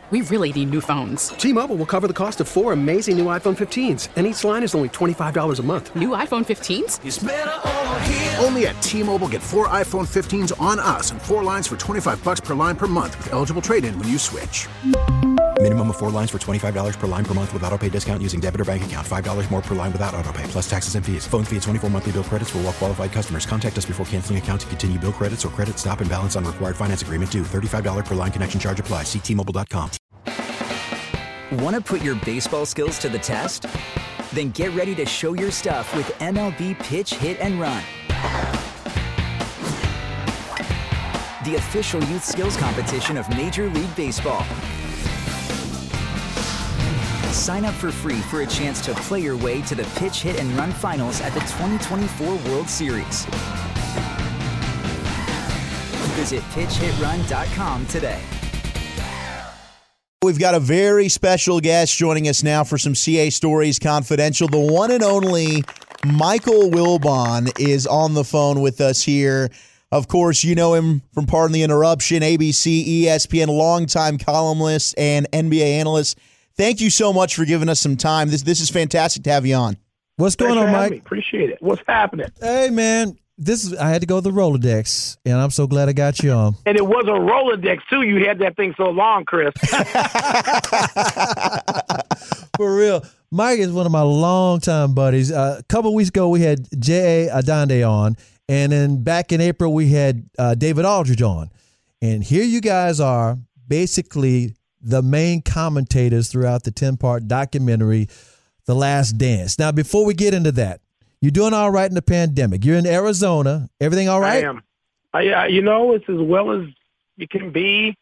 We really need new phones. T-Mobile will cover the cost of 4 amazing new iPhone 15s, and each line is only $25 a month. New iPhone 15s? It's better over here. Only at T-Mobile, get 4 iPhone 15s on us and 4 lines for $25 per line per month with eligible trade-in when you switch. Minimum of 4 lines for $25 per line per month with autopay discount using debit or bank account. $5 more per line without autopay, plus taxes and fees. Phone fee at 24 monthly bill credits for well-qualified customers. Contact us before canceling account to continue bill credits or credit stop and balance on required finance agreement due. $35 per line connection charge applies. See T-Mobile.com. Want to put your baseball skills to the test? Then get ready to show your stuff with MLB Pitch, Hit, and Run. The official youth skills competition of Major League Baseball. Sign up for free for a chance to play your way to the Pitch, Hit, and Run finals at the 2024 World Series. Visit pitchhitrun.com today. We've got a very special guest joining us now for some CA Stories Confidential. The one and only Michael Wilbon is on the phone with us here. Of course, you know him from Pardon the Interruption, ABC, ESPN, longtime columnist and NBA analyst. Thank you so much for giving us some time. This is fantastic to have you on. What's going on, Mike? Appreciate it. What's happening? Hey, man. I had to go to the Rolodex, and I'm so glad I got you on. And it was a Rolodex, too. You had that thing so long, Chris. For real. Mike is one of my longtime buddies. A couple of weeks ago, we had J.A. Adande on, and then back in April, we had David Aldridge on. And here you guys are, basically the main commentators throughout the 10-part documentary, The Last Dance. Now, before we get into that, you're doing all right in the pandemic. You're in Arizona. Everything all right? I am. It's as well as you can be.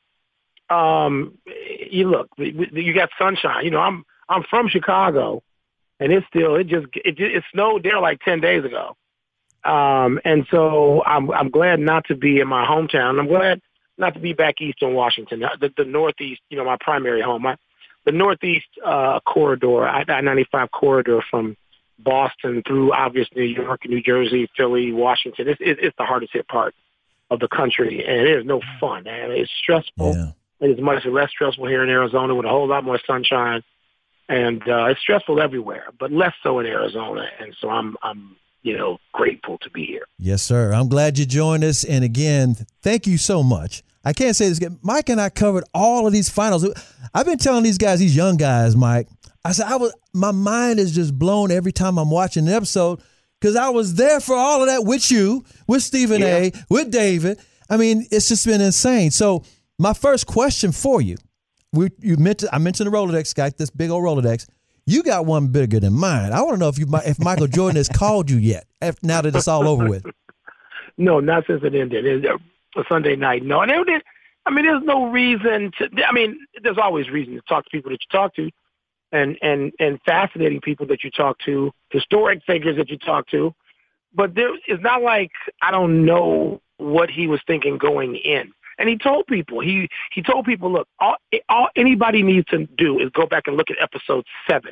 You look, you got sunshine. I'm from Chicago, and it snowed there like 10 days ago. And so I'm glad not to be in my hometown. I'm glad not to be back east in Washington, the Northeast. My primary home, the Northeast corridor, I-95 corridor from Boston through obvious New York, New Jersey, Philly, Washington. It's the hardest hit part of the country, and it is no fun. Man. It's stressful. Yeah. It is much less stressful here in Arizona with a whole lot more sunshine, and it's stressful everywhere, but less so in Arizona. And so I'm grateful to be here. Yes, sir. I'm glad you joined us, and again, thank you so much. I can't say this again. Mike and I covered all of these finals. I've been telling these guys, these young guys, Mike. I said, my mind is just blown every time I'm watching an episode because I was there for all of that with you, with Stephen A., with David. I mean, it's just been insane. So my first question for you, I mentioned the Rolodex, got this big old Rolodex. You got one bigger than mine. I want to know if Michael Jordan has called you yet, now that it's all over with. No, not since it ended. It's a Sunday night. No, and there's no reason to. There's always reason to talk to people that you talk to. And fascinating people that you talk to, historic figures that you talk to. But it's not like I don't know what he was thinking going in. And he told people, look, all anybody needs to do is go back and look at episode 7.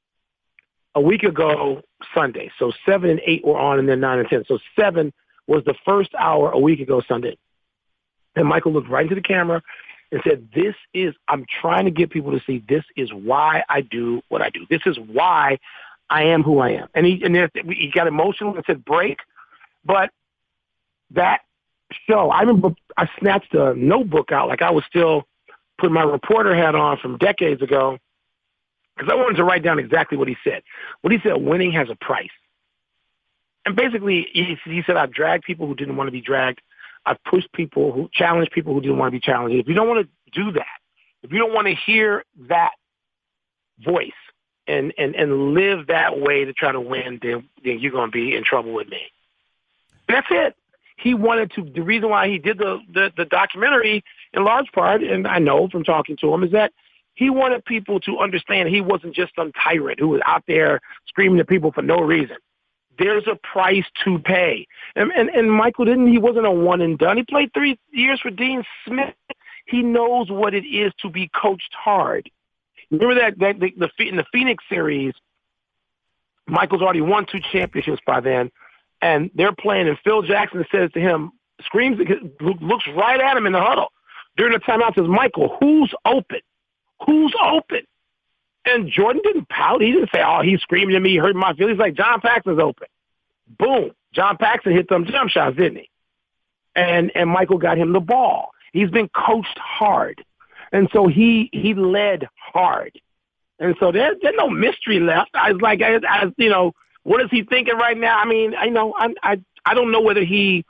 A week ago, Sunday. So 7 and 8 were on, and then 9 and 10. So 7 was the first hour a week ago Sunday. And Michael looked right into the camera and said, I'm trying to get people to see this is why I do what I do. This is why I am who I am. And he got emotional and said break. But that show, I remember I snatched a notebook out like I was still putting my reporter hat on from decades ago because I wanted to write down exactly what he said. What he said, winning has a price. And basically, he said, I've dragged people who didn't want to be dragged. I've pushed people who challenged people who didn't want to be challenged. If you don't want to do that, if you don't want to hear that voice and live that way to try to win, then you're going to be in trouble with me. That's it. He wanted to, the reason why he did the documentary in large part, and I know from talking to him, is that he wanted people to understand he wasn't just some tyrant who was out there screaming at people for no reason. There's a price to pay. And Michael he wasn't a one and done. He played 3 years for Dean Smith. He knows what it is to be coached hard. Remember that in the Phoenix series, Michael's already won 2 championships by then, and they're playing, and Phil Jackson says to him, looks right at him in the huddle. During the timeout says, Michael, who's open? Jordan didn't pout. He didn't say, "Oh, he's screaming at me, he hurt my feelings." He's like, John Paxson's open. Boom. John Paxson hit some jump shots, didn't he? And Michael got him the ball. He's been coached hard. And so he led hard. And so there's no mystery left. I was like, what is he thinking right now? I mean, I don't know whether he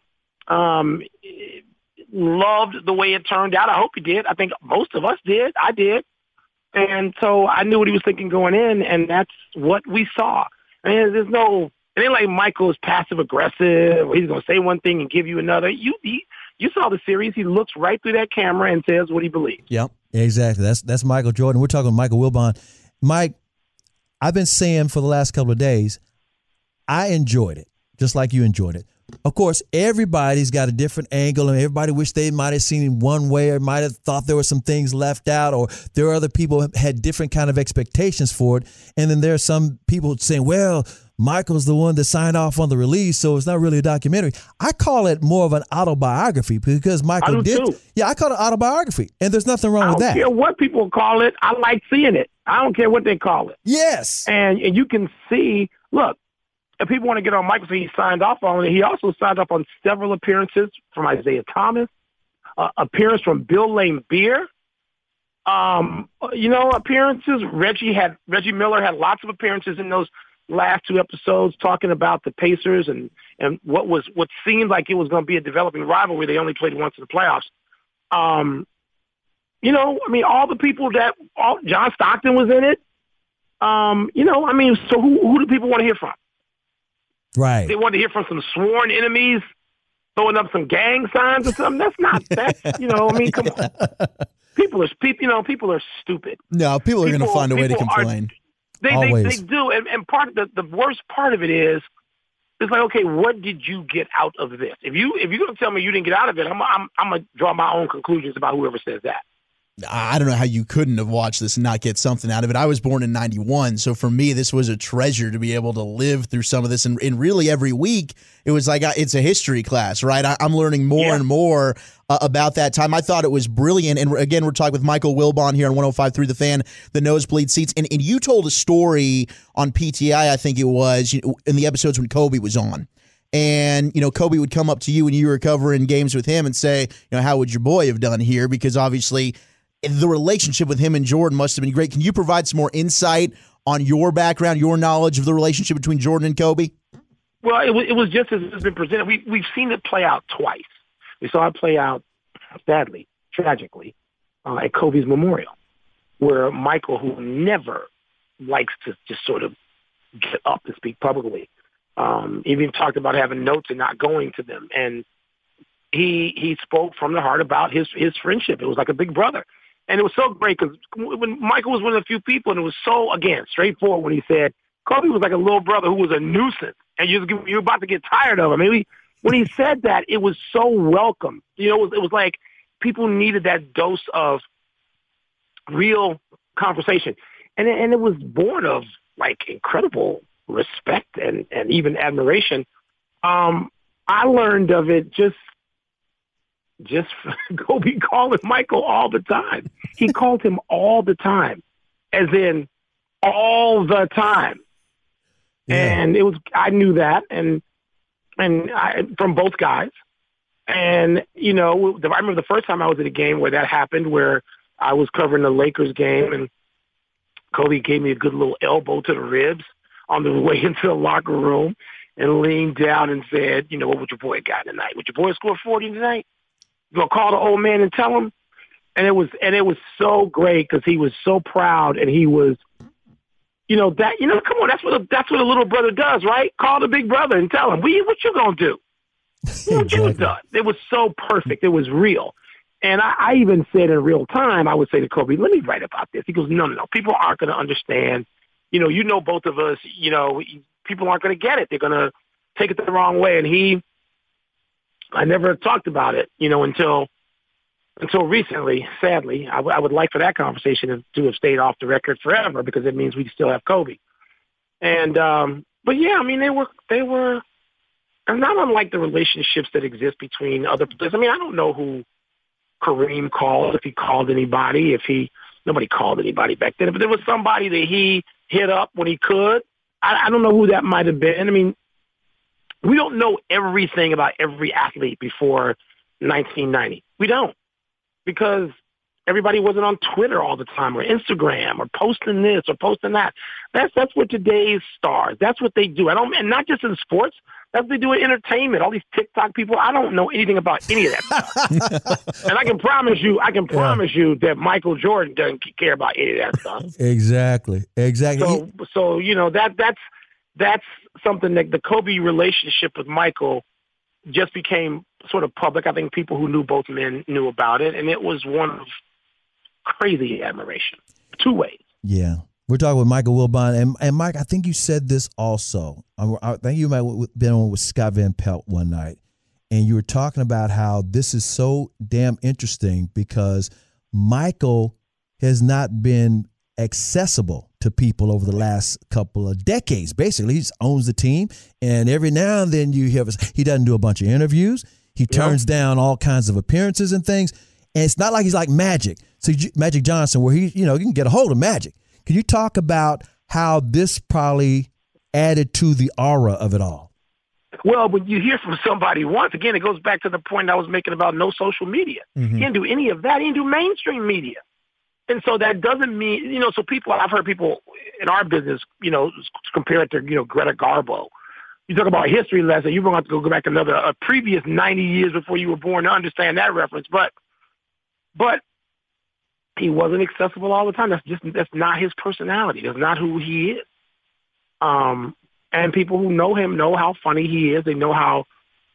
loved the way it turned out. I hope he did. I think most of us did. I did. And so I knew what he was thinking going in, and that's what we saw. I mean, it ain't like Michael is passive aggressive, or he's going to say one thing and give you another. You saw the series. He looks right through that camera and says what he believes. Yep, exactly. That's Michael Jordan. We're talking Michael Wilbon. Mike, I've been saying for the last couple of days, I enjoyed it, just like you enjoyed it. Of course, everybody's got a different angle, and everybody wish they might have seen it one way, or might have thought there were some things left out, or there are other people who had different kind of expectations for it. And then there are some people saying, well, Michael's the one that signed off on the release, so it's not really a documentary. I call it more of an autobiography because Michael did. Too. Yeah, I call it autobiography, and there's nothing wrong with that. I don't care what people call it. I like seeing it. I don't care what they call it. Yes. And you can see, look, if people want to get on Michael, so he signed off on it. He also signed off on several appearances from Isaiah Thomas, appearance from Bill Laimbeer, appearances. Reggie Miller had lots of appearances in those last two episodes talking about the Pacers and what seemed like it was going to be a developing rivalry. They only played once in the playoffs. All the people John Stockton was in it. So who do people want to hear from? Right. They want to hear from some sworn enemies throwing up some gang signs or something. Come on. People are stupid. No, people are going to find a way to complain. They do. And part of the worst part of it is, it's like, okay, what did you get out of this? If you're going to tell me you didn't get out of it, I'm going to draw my own conclusions about whoever says that. I don't know how you couldn't have watched this and not get something out of it. I was born in 91, so for me, this was a treasure to be able to live through some of this. And really every week, it was like it's a history class, right? I'm learning more and more about that time. I thought it was brilliant. And again, we're talking with Michael Wilbon here on 105.3 The Fan, the Nosebleed Seats. And you told a story on PTI, I think it was, in the episodes when Kobe was on. And, Kobe would come up to you and you were covering games with him and say, how would your boy have done here? Because obviously the relationship with him and Jordan must have been great. Can you provide some more insight on your background, your knowledge of the relationship between Jordan and Kobe? Well, it was just as it's been presented. We've seen it play out twice. We saw it play out, sadly, tragically, at Kobe's memorial, where Michael, who never likes to just sort of get up and speak publicly, even talked about having notes and not going to them. And he spoke from the heart about his friendship. It was like a big brother. And it was so great because when Michael was one of the few people, and it was so, again, straightforward when he said, Kobe was like a little brother who was a nuisance, and you're about to get tired of him. I mean, when he said that, it was so welcome. It was like people needed that dose of real conversation. And it was born of, like, incredible respect and even admiration. I learned of it just Kobe calling Michael all the time. He called him all the time, as in all the time. Yeah. And I knew that, and from both guys. And, I remember the first time I was at a game where that happened, where I was covering the Lakers game, and Kobe gave me a good little elbow to the ribs on the way into the locker room and leaned down and said, what would your boy got tonight? Would your boy score 40 tonight? You gonna call the old man and tell him? And it was so great because he was so proud, and he was, come on, that's what a little brother does, right? Call the big brother and tell him, what you gonna do? What you done? It was so perfect. It was real. And I even said in real time, I would say to Kobe, let me write about this. He goes, no. People aren't going to understand. Both of us, people aren't going to get it. They're going to take it the wrong way. And I never talked about it, until recently, sadly. I would like for that conversation to have stayed off the record forever, because it means we still have Kobe. And, but yeah, I mean, they were not unlike the relationships that exist between other players. I mean, I don't know who Kareem called, if he called anybody, if he nobody called anybody back then, but there was somebody that he hit up when he could. I don't know who that might have been. I mean, we don't know everything about every athlete before 1990. We don't, because everybody wasn't on Twitter all the time or Instagram or posting this or posting that. That's what today's stars. That's what they do. And not just in sports. That's what they do in entertainment. All these TikTok people. I don't know anything about any of that stuff. And I can promise you that Michael Jordan doesn't care about any of that stuff. Exactly. So that's something that the Kobe relationship with Michael just became sort of public. I think people who knew both men knew about it, and it was one of crazy admiration, two ways. Yeah. We're talking with Michael Wilbon. And Mike, I think you said this also. I think you might have been on with Scott Van Pelt one night, and you were talking about how this is so damn interesting because Michael has not been accessible to people over the last couple of decades. Basically, he owns the team, and every now and then you hear he doesn't do a bunch of interviews. He turns down all kinds of appearances and things, and it's not like he's like Magic. So Magic Johnson, where you can get a hold of Magic. Can you talk about how this probably added to the aura of it all? Well, when you hear from somebody once, again, it goes back to the point I was making about no social media. Mm-hmm. He didn't do any of that. He didn't do mainstream media. And so that doesn't mean, so I've heard people in our business, compare it to, Greta Garbo. You talk about a history lesson, you're going to have to go back a previous 90 years before you were born to understand that reference. But he wasn't accessible all the time. That's not his personality. That's not who he is. And people who know him know how funny he is. They know how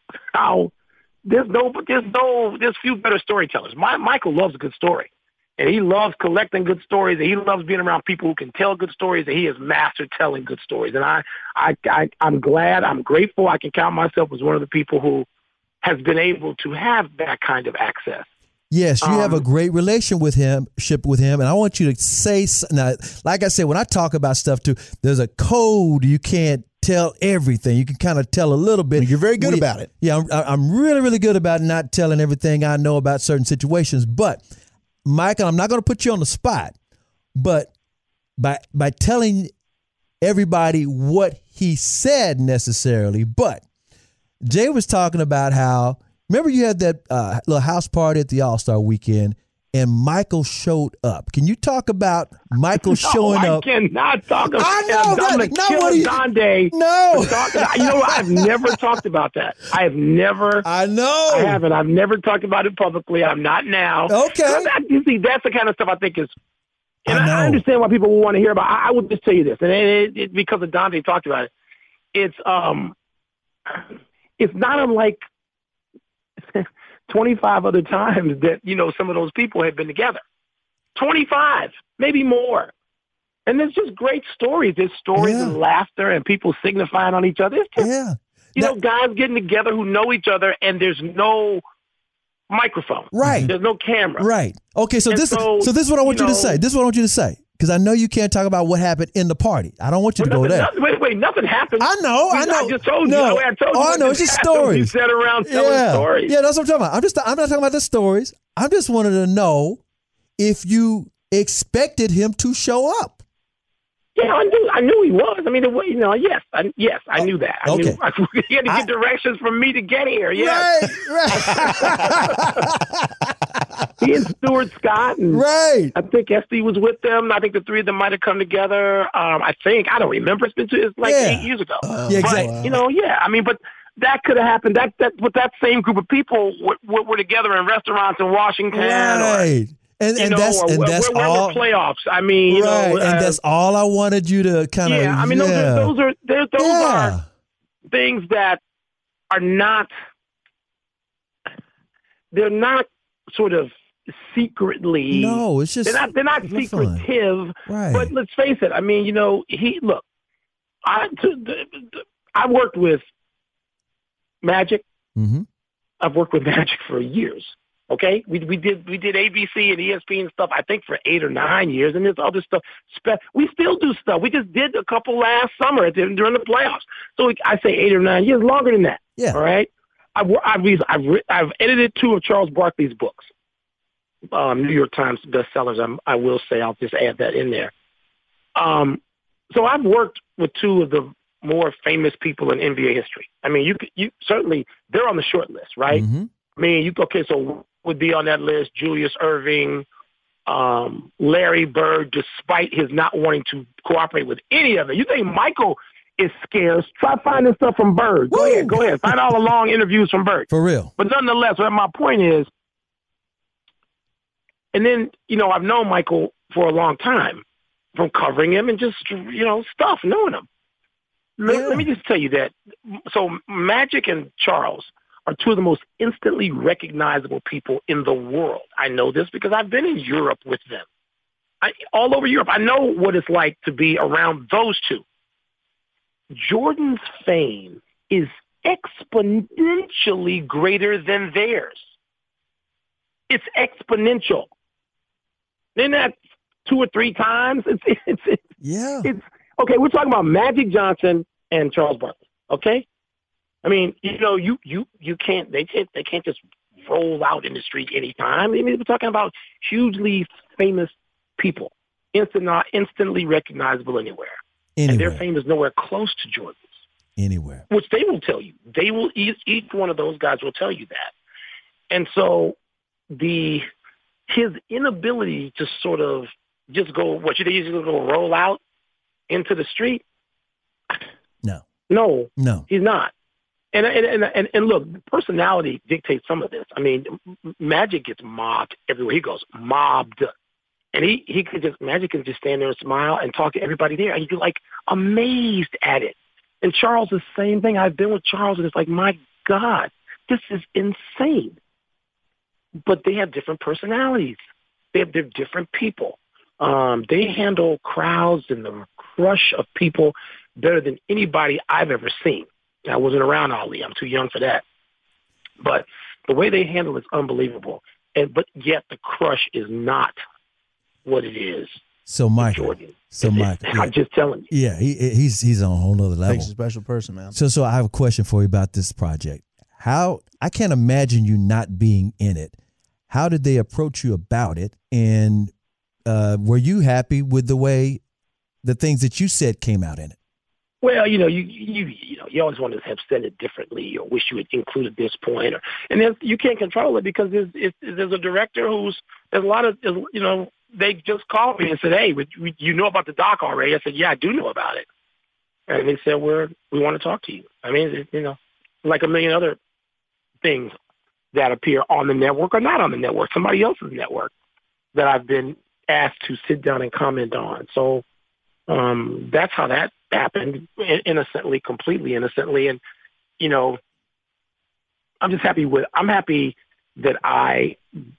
there's few better storytellers. Michael loves a good story, and he loves collecting good stories, and he loves being around people who can tell good stories, and he has mastered telling good stories. And I'm glad, I'm grateful. I can count myself as one of the people who has been able to have that kind of access. Yes, you have a great relationship with him, and I want you to say now. Like I said, when I talk about stuff too, there's a code. You can't tell everything. You can kind of tell a little bit. You're very good about it. Yeah, I'm really, really good about not telling everything I know about certain situations. But Michael, I'm not going to put you on the spot, but by telling everybody what he said necessarily. But Jay was talking about how. Remember you had that little house party at the All-Star weekend, and Michael showed up. Can you talk about Michael showing up? I cannot talk about I know that. Donde. No. I've never talked about that. I have never. I know. I haven't. I've never talked about it publicly. I'm not now. Okay. You see, that's the kind of stuff I think is. And I understand why people will want to hear about. I would just tell you this, and it because of Dante talked about it. It's not unlike 25 other times that, some of those people have been together. 25, maybe more. And there's just great stories. There's stories and laughter and people signifying on each other. It's just, guys getting together who know each other and there's no microphone. Right. There's no camera. Right. Okay, so this is what I want you to say. This is what I want you to say. Because I know you can't talk about what happened in the party. I don't want you to go there. Wait, nothing happened. I know. I just told you. No. I told you. I know. It's just stories. You sat around telling stories. Yeah, that's what I'm talking about. I'm not talking about the stories. I just wanted to know if you expected him to show up. Yeah, I knew he was. I mean, yes, I knew that. I knew he had to get directions from me to get here. Yes. Right. He and Stuart Scott, and right. I think Esty was with them. I think the three of them might have come together. I don't remember. It's like 8 years ago. Yeah, exactly. But, I mean, but that could have happened. That same group of people were together in restaurants in Washington. Right. And that's all playoffs. I mean, and that's all I wanted you to kind of. Yeah, I mean, those are things that are not. They're not sort of secretly. No, it's just they're not secretive. Right. But let's face it. I mean, I worked with Magic. Mm-hmm. I've worked with Magic for years. Okay, we did ABC and ESPN stuff, I think, for 8 or 9 years, and there's other stuff. We still do stuff. We just did a couple last summer during the playoffs. So I say 8 or 9 years, longer than that. Yeah. All right. I've edited 2 of Charles Barkley's books. New York Times bestsellers. I will say, I'll just add that in there. So I've worked with two of the more famous people in NBA history. I mean, you certainly, they're on the short list, right? Mm-hmm. I mean, so would be on that list, Julius Erving, Larry Bird, despite his not wanting to cooperate with any of it. You think Michael is scarce? Try finding stuff from Bird. Go ahead. Find all the long interviews from Bird. For real. But nonetheless, what my point is, and then, I've known Michael for a long time from covering him and just, knowing him. Let me just tell you that. So Magic and Charles are two of the most instantly recognizable people in the world. I know this because I've been in Europe with them. All over Europe. I know what it's like to be around those two. Jordan's fame is exponentially greater than theirs. It's exponential. Then that 2 or 3 times. It's okay. We're talking about Magic Johnson and Charles Barkley. Okay. I mean, you can't. They can't just roll out in the street anytime. I mean, we're talking about hugely famous people, instantly recognizable anywhere. And their fame is nowhere close to Jordan's. Anywhere. Which they will tell you. They will. Each one of those guys will tell you that. And so his inability to sort of just go, what you think he's going to go roll out into the street? No, he's not. And look, personality dictates some of this. I mean, Magic gets mobbed everywhere he goes, mobbed. And Magic can just stand there and smile and talk to everybody there, and you're like amazed at it. And Charles, the same thing. I've been with Charles, and it's like, my God, this is insane. But they have different personalities. They're different people. They handle crowds and the crush of people better than anybody I've ever seen. I wasn't around Ali. I'm too young for that. But the way they handle it is unbelievable. But yet the crush is not what it is. So Michael, Jordan. Yeah. I'm just telling you. Yeah, he's on a whole nother level. He's a special person, man. So I have a question for you about this project. I can't imagine you not being in it. How did they approach you about it? And were you happy with the things that you said came out in it? Well, you always want to have said it differently, or wish you had included this point, and then you can't control it because there's a director there's a lot of, they just called me and said, hey, you know about the doc already? I said, yeah, I do know about it. And they said, we want to talk to you. I mean, like a million other things that appear on the network or not on the network, somebody else's network, that I've been asked to sit down and comment on. So that's how that happened, innocently, completely innocently. And, I'm happy that I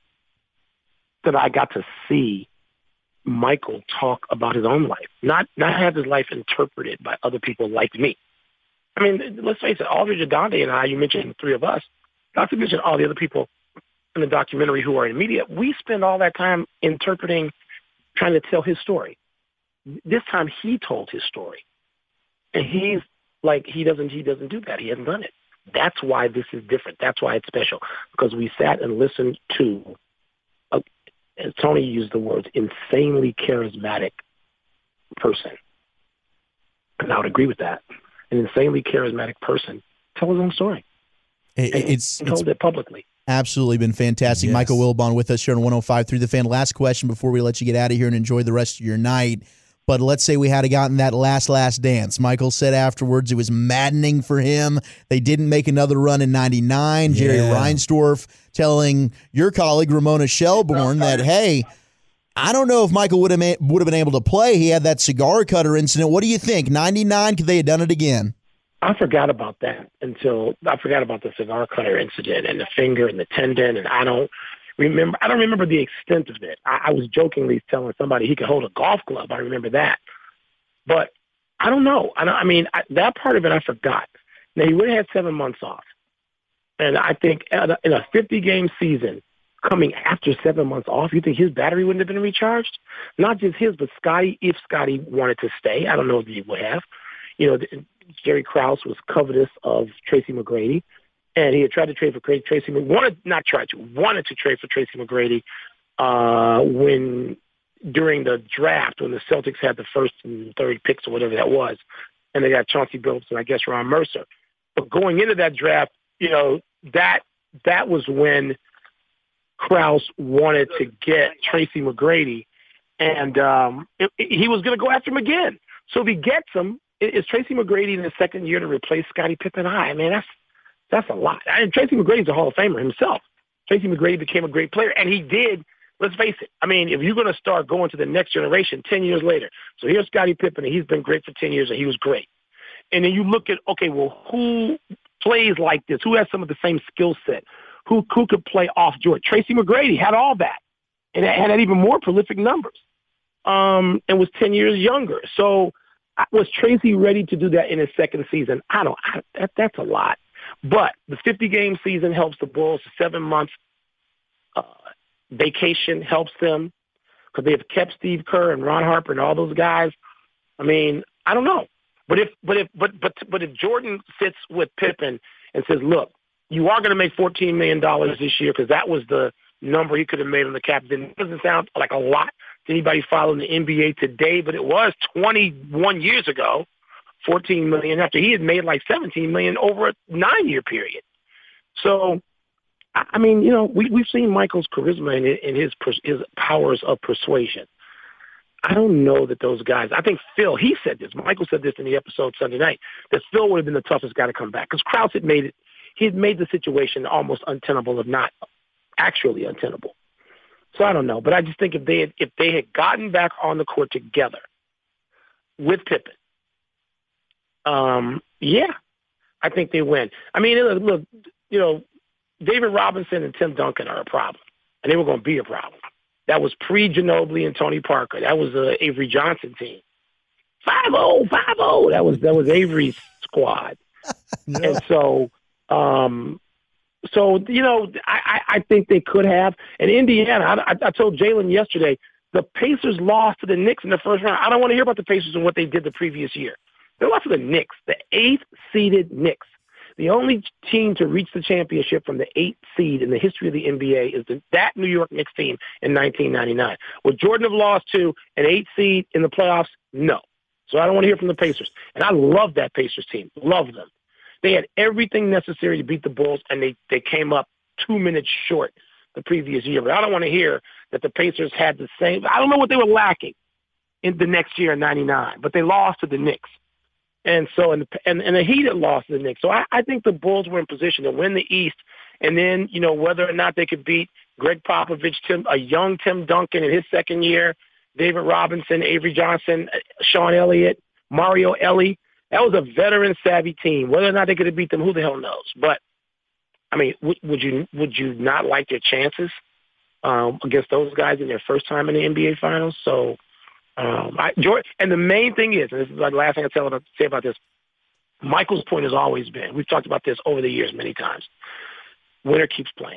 got to see Michael talk about his own life, not have his life interpreted by other people like me. I mean, let's face it, Aldridge Adonde and I, you mentioned 3 of us, not to mention all the other people in the documentary who are in media, we spend all that time interpreting, trying to tell his story. This time he told his story. And he's like, he doesn't do that. He hasn't done it. That's why this is different. That's why it's special, because we sat and listened to, as Tony used the words, insanely charismatic person. And I would agree with that. An insanely charismatic person tell his own story. It's told it publicly. Absolutely been fantastic. Yes. Michael Wilbon with us here on 105 through the Fan. Last question before we let you get out of here and enjoy the rest of your night. But let's say we had gotten that last dance. Michael said afterwards it was maddening for him. They didn't make another run in '99. Jerry Reinsdorf telling your colleague Ramona Shelburne that, hey, I don't know if Michael would have been able to play. He had that cigar cutter incident. What do you think? '99, could they have done it again? I forgot about that until I forgot about the cigar cutter incident and the finger and the tendon, and I don't remember the extent of it. I was jokingly telling somebody he could hold a golf club. I remember that. But I don't know. That part of it I forgot. Now, he would have had 7 months off. And I think in a 50-game season, coming after 7 months off, you think his battery wouldn't have been recharged? Not just his, but Scotty, if Scotty wanted to stay. I don't know if he would have. Jerry Krause was covetous of Tracy McGrady. And he had tried to trade for wanted to trade for Tracy McGrady during the draft when the Celtics had the first and third picks or whatever that was, and they got Chauncey Billups and I guess Ron Mercer. But going into that draft, that was when Krause wanted to get Tracy McGrady, and he was going to go after him again. So if he gets him, is Tracy McGrady in his second year to replace Scottie Pippen? That's a lot. And Tracy McGrady's a Hall of Famer himself. Tracy McGrady became a great player, and he did. Let's face it. I mean, if you're going to start going to the next generation 10 years later, so here's Scottie Pippen, and he's been great for 10 years, and he was great. And then you look at, okay, well, who plays like this? Who has some of the same skill set? Who could play off Jordan? Tracy McGrady had all that, and had even more prolific numbers, and was 10 years younger. So was Tracy ready to do that in his second season? That's a lot. But the 50-game season helps the Bulls. The 7 months vacation helps them because they have kept Steve Kerr and Ron Harper and all those guys. I mean, I don't know. But if Jordan sits with Pippen and says, look, you are going to make $14 million this year because that was the number he could have made on the cap. It doesn't sound like a lot to anybody following the NBA today, but it was 21 years ago, $14 million after he had made like $17 million over a 9-year period. So, I mean, we've seen Michael's charisma and his powers of persuasion. I don't know that those guys. I think Phil. He said this. Michael said this in the episode Sunday night that Phil would have been the toughest guy to come back because Krause had made it. He had made the situation almost untenable, if not actually untenable. So I don't know, but I just think if they had gotten back on the court together with Pippen, I think they win. I mean, look, David Robinson and Tim Duncan are a problem, and they were going to be a problem. That was pre-Ginobili and Tony Parker. That was the Avery Johnson team. 5-0. That was Avery's squad. Yeah. And so, I think they could have. And Indiana, I told Jalen yesterday, the Pacers lost to the Knicks in the first round. I don't want to hear about the Pacers and what they did the previous year. They lost to the Knicks, the 8th-seeded Knicks. The only team to reach the championship from the 8th seed in the history of the NBA is that New York Knicks team in 1999. Would Jordan have lost to an 8th seed in the playoffs? No. So I don't want to hear from the Pacers. And I love that Pacers team. Love them. They had everything necessary to beat the Bulls, and they came up 2 minutes short the previous year. But I don't want to hear that the Pacers had the same. I don't know what they were lacking in the next year in 99, but they lost to the Knicks. And so, and the Heat had lost to the Knicks. So I think the Bulls were in position to win the East. And then, whether or not they could beat Greg Popovich, a young Tim Duncan in his second year, David Robinson, Avery Johnson, Sean Elliott, Mario Elie. That was a veteran-savvy team. Whether or not they could have beat them, who the hell knows? But, I mean, would you not like their chances against those guys in their first time in the NBA Finals? So, and the main thing is, and this is the last thing I say about this, Michael's point has always been, we've talked about this over the years many times, winner keeps playing.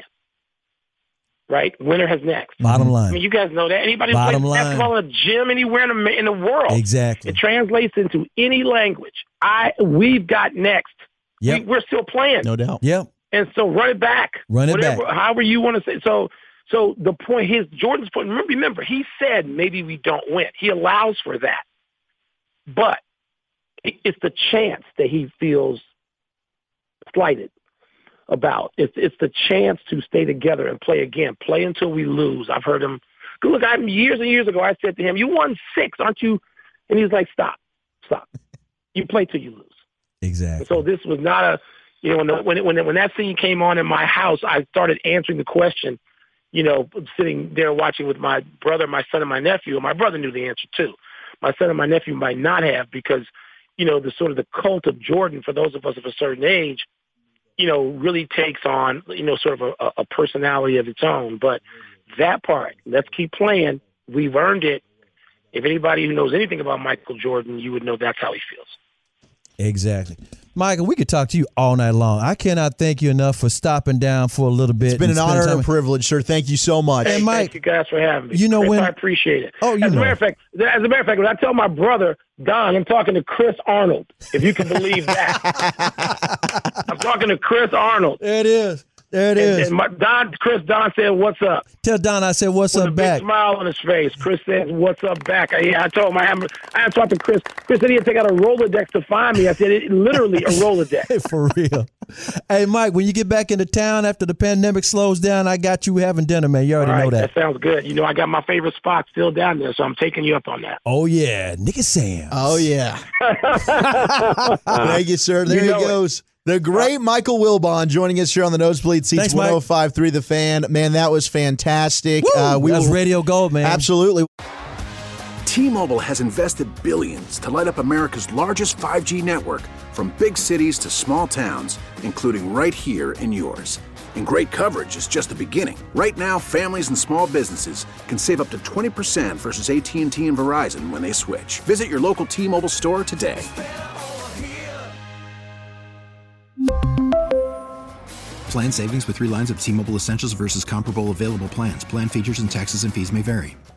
Right? Winner has next. Bottom line. I mean, you guys know that. Anybody who plays basketball in a gym anywhere in the world. Exactly. It translates into any language. We've got next. Yep. We're still playing. No doubt. Yep. And so run it back. However you want to say. So the point, Jordan's point, remember, he said maybe we don't win. He allows for that. But it's the chance that he feels slighted about. It's the chance to stay together and play again. Play until we lose. I've heard him. Look, years and years ago, I said to him, you won 6, aren't you? And he's like, stop. You play till you lose. Exactly. So this was not when that scene came on in my house, I started answering the question, sitting there watching with my brother, my son, and my nephew. And my brother knew the answer too. My son and my nephew might not have because, the sort of the cult of Jordan for those of us of a certain age, really takes on, sort of a personality of its own. But that part, let's keep playing. We've earned it. If anybody who knows anything about Michael Jordan, you would know that's how he feels. Exactly. Michael, we could talk to you all night long. I cannot thank you enough for stopping down for a little bit. It's been an honor and a privilege, sir. Thank you so much. Hey, Mike, thank you guys for having me. I appreciate it. Oh, as a matter of fact, when I tell my brother, Don, I'm talking to Chris Arnold, if you can believe that. I'm talking to Chris Arnold. There it is. There it is. And Don said, "What's up?" Tell Don I said, "What's With up a back?" big smile on his face. Chris says, "What's up back?" I told him I had talked to Chris. Chris said he had to take out a Rolodex to find me. I said, literally a Rolodex. For real. Hey, Mike, when you get back into town after the pandemic slows down, I got you having dinner, man. You already know that. That sounds good. You know, I got my favorite spot still down there, so I'm taking you up on that. Oh, yeah. Nick and Sam. Oh, yeah. Thank you, sir. There he goes. The great Michael Wilbon joining us here on the Nosebleed Seats. 105.3 The Fan. Man, that was fantastic. That was radio gold, man. Absolutely. T-Mobile has invested billions to light up America's largest 5G network, from big cities to small towns, including right here in yours. And great coverage is just the beginning. Right now, families and small businesses can save up to 20% versus AT&T and Verizon when they switch. Visit your local T-Mobile store today. Plan savings with 3 lines of T-Mobile Essentials versus comparable available plans. Plan features and taxes and fees may vary.